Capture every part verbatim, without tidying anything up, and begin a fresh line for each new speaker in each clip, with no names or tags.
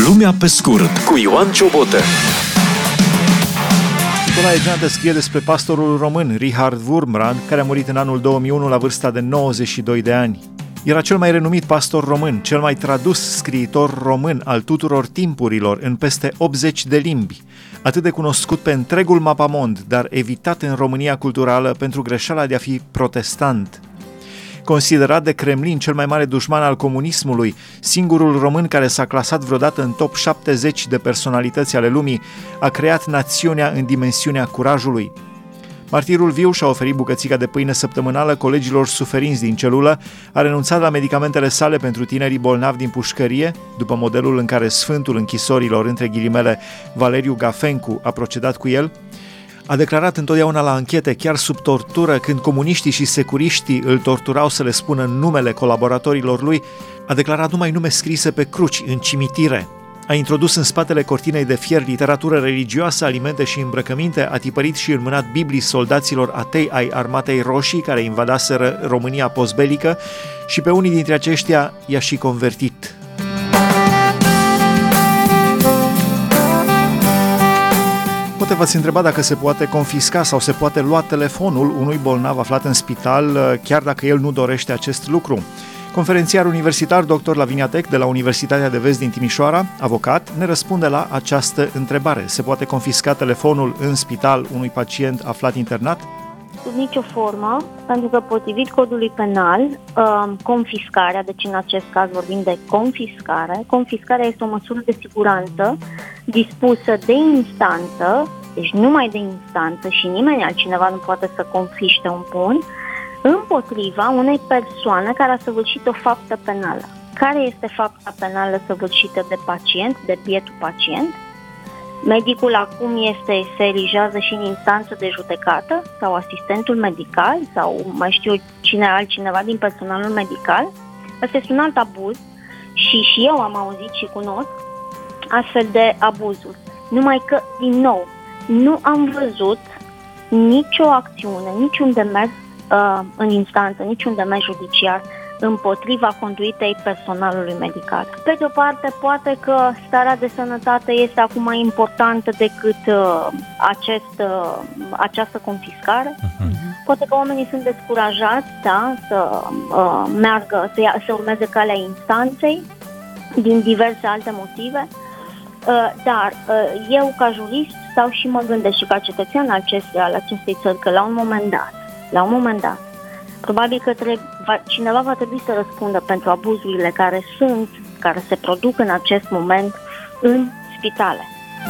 Lumea pe scurt cu Ioan Ciobotă.
Nicolae Geantă scrie despre pastorul român Richard Wurmbrand, care a murit în anul două mii unu la vârsta de nouăzeci și doi de ani. Era cel mai renumit pastor român, cel mai tradus scriitor român al tuturor timpurilor în peste optzeci de limbi, atât de cunoscut pe întregul mapamond, dar evitat în România culturală pentru greșeala de a fi protestant. Considerat de Kremlin cel mai mare dușman al comunismului, singurul român care s-a clasat vreodată în top șaptezeci de personalități ale lumii, a creat națiunea în dimensiunea curajului. Martirul viu și-a oferit bucățica de pâine săptămânală colegilor suferinți din celulă, a renunțat la medicamentele sale pentru tinerii bolnavi din pușcărie, după modelul în care sfântul închisorilor, între ghilimele, Valeriu Gafencu, a procedat cu el. A declarat întotdeauna la anchete, chiar sub tortură, când comuniștii și securiștii îl torturau să le spună numele colaboratorilor lui, a declarat numai nume scrise pe cruci, în cimitire. A introdus în spatele cortinei de fier literatură religioasă, alimente și îmbrăcăminte, a tipărit și înmânat Biblii soldaților atei ai Armatei Roșii care invadaseră România postbelică și pe unii dintre aceștia i-a și convertit. Poate v-ați întrebat dacă se poate confisca sau se poate lua telefonul unui bolnav aflat în spital, chiar dacă el nu dorește acest lucru. Conferențiar universitar doctor Lavinia Tech de la Universitatea de Vest din Timișoara, avocat, ne răspunde la această întrebare. Se poate confisca telefonul în spital unui pacient aflat internat?
Sub nicio formă, pentru că potrivit codului penal, confiscarea, deci în acest caz vorbim de confiscare, confiscarea este o măsură de siguranță dispusă de instanță, deci numai de instanță și nimeni altcineva nu poate să confiște un bun, împotriva unei persoane care a săvârșit o faptă penală. Care este fapta penală săvârșită de pacient, de bietul pacient? Medicul acum este, se erigează și în instanță de judecată sau asistentul medical sau mai știu cine altcineva din personalul medical. Asta este un alt abuz și și eu am auzit și cunosc astfel de abuzuri. Numai că, din nou, nu am văzut nicio acțiune, niciun demers uh, în instanță, niciun demers judiciar împotriva conduitei personalului medical. Pe de o parte, poate că starea de sănătate este acum mai importantă decât uh, acest, uh, această confiscare. Uh-huh. Poate că oamenii sunt descurajați, da, să uh, meargă, să, ia, să urmeze calea instanței din diverse alte motive. Uh, dar uh, eu, ca jurist, stau și mă gândesc și ca cetățean al acestei, al acestei țări, că la un moment dat, la un moment dat, probabil că trebuie, va, cineva va trebui să răspundă pentru abuzurile care sunt, care se produc în acest moment în spitale.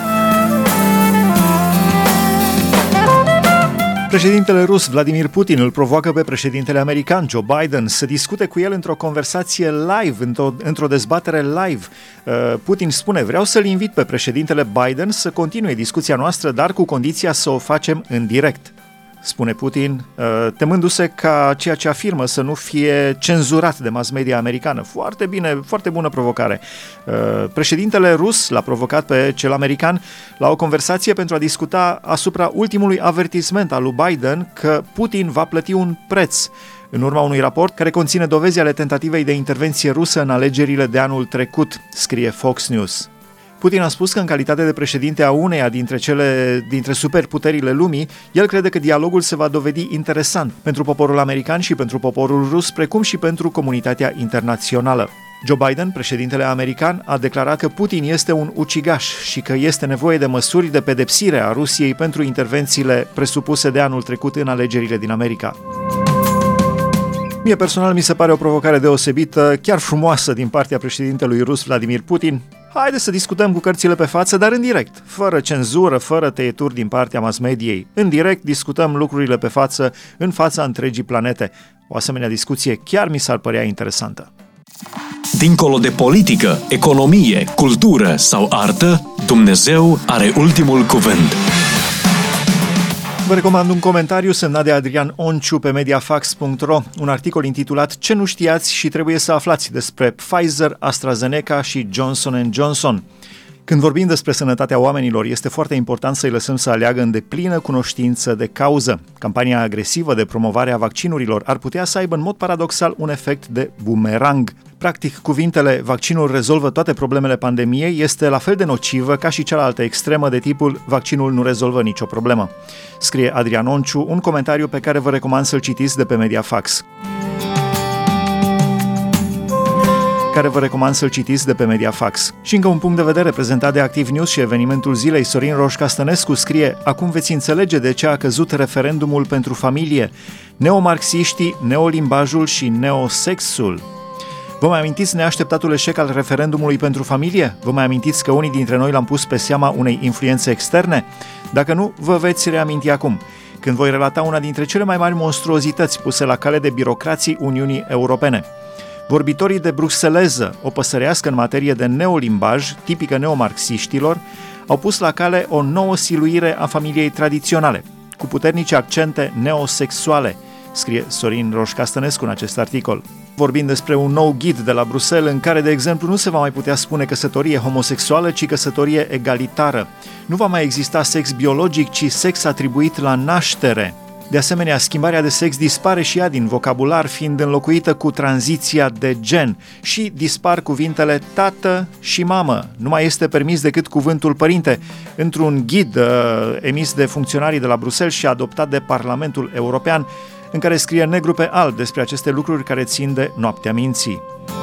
Președintele rus Vladimir Putin îl provoacă pe președintele american Joe Biden să discute cu el într-o conversație live, într-o, într-o dezbatere live. Putin spune: vreau să-l invit pe președintele Biden să continue discuția noastră, dar cu condiția să o facem în direct. Spune Putin, temându-se ca ceea ce afirmă să nu fie cenzurat de mass media americană. Foarte bine, foarte bună provocare. Președintele rus l-a provocat pe cel american la o conversație pentru a discuta asupra ultimului avertisment al lui Biden că Putin va plăti un preț în urma unui raport care conține dovezi ale tentativei de intervenție rusă în alegerile de anul trecut, scrie Fox News. Putin a spus că în calitate de președinte a uneia dintre cele dintre superputerile lumii, el crede că dialogul se va dovedi interesant pentru poporul american și pentru poporul rus, precum și pentru comunitatea internațională. Joe Biden, președintele american, a declarat că Putin este un ucigaș și că este nevoie de măsuri de pedepsire a Rusiei pentru intervențiile presupuse de anul trecut în alegerile din America. Mie personal mi se pare o provocare deosebită, chiar frumoasă din partea președintelui rus Vladimir Putin. Haideți să discutăm cu cărțile pe față, dar în direct, fără cenzură, fără tăieturi din partea mass mediei. În direct discutăm lucrurile pe față, în fața întregii planete. O asemenea discuție chiar mi s-ar părea interesantă.
Dincolo de politică, economie, cultură sau artă, Dumnezeu are ultimul cuvânt.
Vă recomand un comentariu semnat de Adrian Onciu pe mediafax punct ro, un articol intitulat Ce nu știați și trebuie să aflați despre Pfizer, AstraZeneca și Johnson and Johnson. Când vorbim despre sănătatea oamenilor, este foarte important să-i lăsăm să aleagă în deplină cunoștință de cauză. Campania agresivă de promovare a vaccinurilor ar putea să aibă în mod paradoxal un efect de bumerang. Practic, cuvintele "vaccinul rezolvă toate problemele pandemiei" este la fel de nocivă ca și cealaltă extremă de tipul "vaccinul nu rezolvă nicio problemă". Scrie Adrian Onciu, un comentariu pe care vă recomand să-l citiți de pe Mediafax. care vă recomand să-l citiți de pe Mediafax. Și încă un punct de vedere prezentat de Activ News și evenimentul zilei. Sorin Roșca Stănescu scrie: acum veți înțelege de ce a căzut referendumul pentru familie, neomarxiștii, neolimbajul și neosexul. Vă mai amintiți neașteptatul eșec al referendumului pentru familie? Vă mai amintiți că unii dintre noi l-am pus pe seama unei influențe externe? Dacă nu, vă veți reaminti acum, când voi relata una dintre cele mai mari monstruozități puse la cale de birocrații Uniunii Europene. Vorbitorii de bruxeleză, o păsărească în materie de neolimbaj, tipică neomarxiștilor, au pus la cale o nouă siluire a familiei tradiționale, cu puternice accente neosexuale, scrie Sorin Roșca Stănescu în acest articol. Vorbind despre un nou ghid de la Bruxelles în care, de exemplu, nu se va mai putea spune căsătorie homosexuală, ci căsătorie egalitară. Nu va mai exista sex biologic, ci sex atribuit la naștere. De asemenea, schimbarea de sex dispare și ea din vocabular, fiind înlocuită cu tranziția de gen, și dispar cuvintele tată și mamă. Nu mai este permis decât cuvântul părinte. Într-un ghid uh, emis de funcționarii de la Bruxelles și adoptat de Parlamentul European, în care scrie negru pe alb despre aceste lucruri care țin de noaptea minții.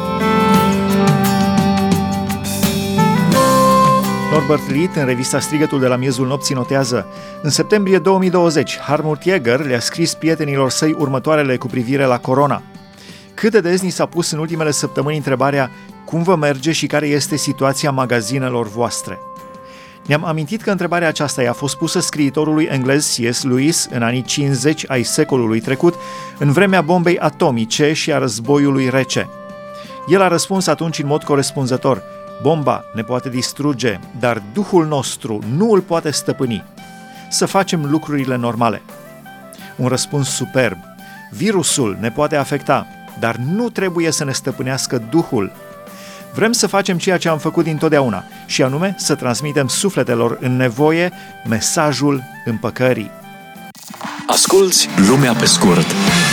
Norbert Litt, în revista Strigătul de la miezul nopții, notează: în septembrie două mii douăzeci, Hartmut Jäger le-a scris prietenilor săi următoarele cu privire la corona. Cât de des ni s-a pus în ultimele săptămâni întrebarea cum vă merge și care este situația magazinelor voastre. Ne-am amintit că întrebarea aceasta i-a fost pusă scriitorului englez C S Lewis în anii cincizeci ai secolului trecut, în vremea bombei atomice și a războiului rece. El a răspuns atunci în mod corespunzător: bomba ne poate distruge, dar Duhul nostru nu îl poate stăpâni. Să facem lucrurile normale. Un răspuns superb. Virusul ne poate afecta, dar nu trebuie să ne stăpânească Duhul. Vrem să facem ceea ce am făcut dintotdeauna, și anume să transmitem sufletelor în nevoie mesajul împăcării.
Asculți Lumea pe scurt.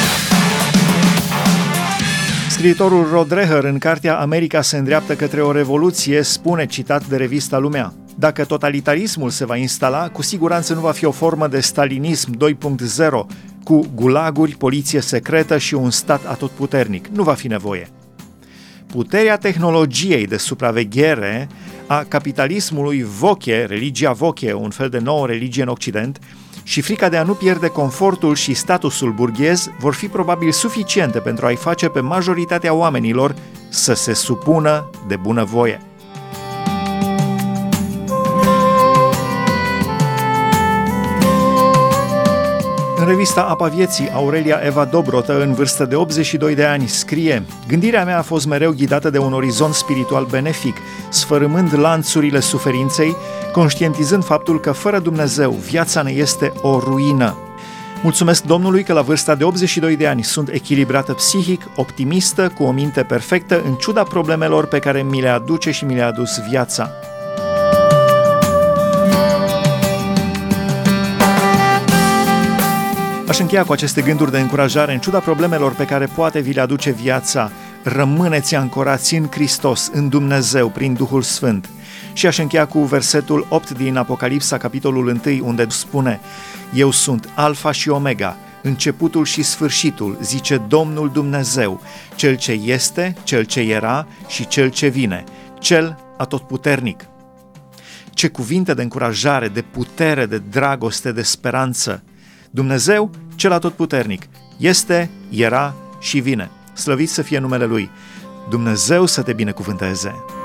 Scriitorul Rod Dreher, în cartea America se îndreaptă către o revoluție, spune, citat de revista Lumea: dacă totalitarismul se va instala, cu siguranță nu va fi o formă de stalinism doi punct zero, cu gulaguri, poliție secretă și un stat atotputernic. Nu va fi nevoie. Puterea tehnologiei de supraveghere a capitalismului voche, religia voche, un fel de nouă religie în Occident, și frica de a nu pierde confortul și statusul burghez vor fi probabil suficiente pentru a-i face pe majoritatea oamenilor să se supună de bunăvoie. În revista Apa Vieții, Aurelia Eva Dobrotă, în vârstă de optzeci și doi de ani, scrie: gândirea mea a fost mereu ghidată de un orizont spiritual benefic, sfărâmând lanțurile suferinței, conștientizând faptul că fără Dumnezeu viața ne este o ruină. Mulțumesc Domnului că la vârsta de optzeci și doi de ani sunt echilibrată psihic, optimistă, cu o minte perfectă, în ciuda problemelor pe care mi le aduce și mi le-a adus viața. Aș încheia cu aceste gânduri de încurajare: în ciuda problemelor pe care poate vi le aduce viața, rămâneți ancorați în Hristos, în Dumnezeu, prin Duhul Sfânt. Și aș încheia cu versetul opt din Apocalipsa, capitolul unu, unde spune: eu sunt Alfa și Omega, începutul și sfârșitul, zice Domnul Dumnezeu, Cel ce este, Cel ce era și Cel ce vine, Cel atotputernic. Ce cuvinte de încurajare, de putere, de dragoste, de speranță! Dumnezeu, Cel atotputernic, este, era și vine. Slăvit să fie numele Lui. Dumnezeu să te binecuvânteze!